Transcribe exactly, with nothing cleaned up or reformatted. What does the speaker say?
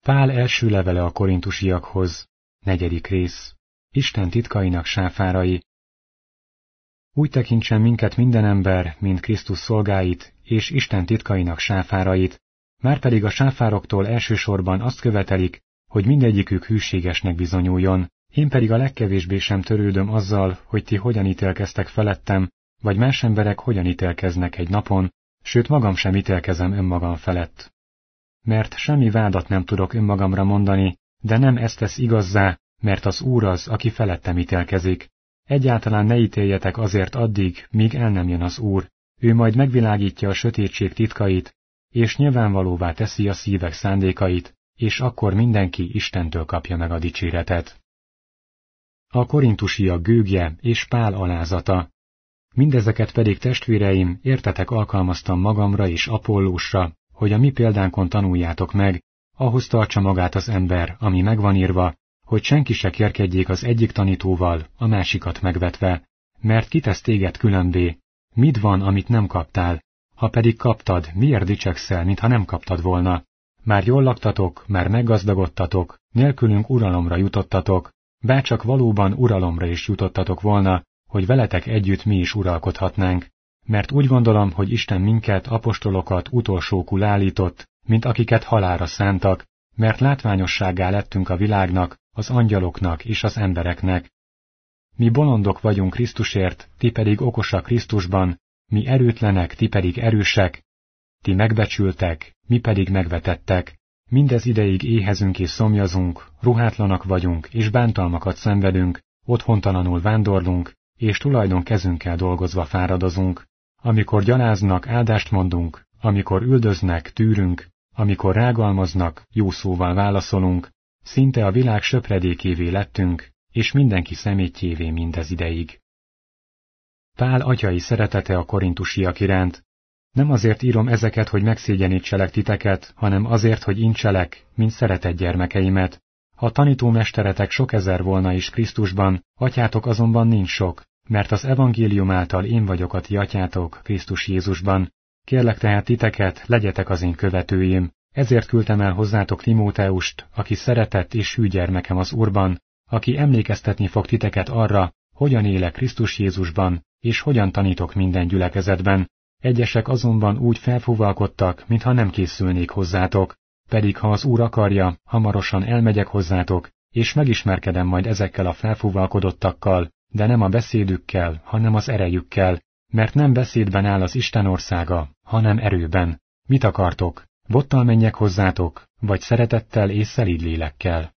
Pál első levele a korintusiakhoz, negyedik rész. Isten titkainak sáfárai. Úgy tekintsen minket minden ember, mint Krisztus szolgáit, és Isten titkainak sáfárait, márpedig a sáfároktól elsősorban azt követelik, hogy mindegyikük hűségesnek bizonyuljon, én pedig a legkevésbé sem törődöm azzal, hogy ti hogyan ítélkeztek felettem, vagy más emberek hogyan ítélkeznek egy napon, sőt magam sem ítélkezem önmagam felett. Mert semmi vádat nem tudok önmagamra mondani, de nem ezt tesz igazzá, mert az Úr az, aki felettem ítélkezik. Egyáltalán ne ítéljetek azért addig, míg el nem jön az Úr, ő majd megvilágítja a sötétség titkait, és nyilvánvalóvá teszi a szívek szándékait, és akkor mindenki Istentől kapja meg a dicséretet. A korintusiak gőgje és Pál alázata. Mindezeket pedig, testvéreim, értetek alkalmaztam magamra és Apollósra, hogy a mi példánkon tanuljátok meg, ahhoz tartsa magát az ember, ami megvan írva, hogy senki se kérkedjék az egyik tanítóval, a másikat megvetve, mert kitesz téged különbé, mit van, amit nem kaptál, ha pedig kaptad, miért dicsekszel, mintha nem kaptad volna? Már jól laktatok, már meggazdagodtatok, nélkülünk uralomra jutottatok, bárcsak valóban uralomra is jutottatok volna, hogy veletek együtt mi is uralkodhatnánk, mert úgy gondolom, hogy Isten minket, apostolokat utolsókul állított, mint akiket halálra szántak, mert látványossággá lettünk a világnak, az angyaloknak és az embereknek. Mi bolondok vagyunk Krisztusért, ti pedig okosak Krisztusban, mi erőtlenek, ti pedig erősek, ti megbecsültek, mi pedig megvetettek. Mindez ideig éhezünk és szomjazunk, ruhátlanak vagyunk és bántalmakat szenvedünk, otthontalanul vándorlunk, és tulajdon kezünkkel dolgozva fáradozunk. Amikor gyaláznak, áldást mondunk, amikor üldöznek, tűrünk, amikor rágalmaznak, jó szóval válaszolunk, szinte a világ söpredékévé lettünk, és mindenki szemétjévé mindez ideig. Pál atyai szeretete a korintusiak iránt. Nem azért írom ezeket, hogy megszégyenítselek titeket, hanem azért, hogy incselek, mint szeretett gyermekeimet. Ha tanítómesteretek sok ezer volna is Krisztusban, atyátok azonban nincs sok, mert az evangélium által én vagyok a ti atyátok Krisztus Jézusban. Kérlek tehát titeket, legyetek az én követőim, ezért küldtem el hozzátok Timóteust, aki szeretett és hű gyermekem az Úrban, aki emlékeztetni fog titeket arra, hogyan élek Krisztus Jézusban, és hogyan tanítok minden gyülekezetben. Egyesek azonban úgy felfúvalkodtak, mintha nem készülnék hozzátok, pedig ha az Úr akarja, hamarosan elmegyek hozzátok, és megismerkedem majd ezekkel a felfúvalkodottakkal, de nem a beszédükkel, hanem az erejükkel, mert nem beszédben áll az Isten országa, hanem erőben. Mit akartok? Bottal menjek hozzátok, vagy szeretettel és szelíd lélekkel?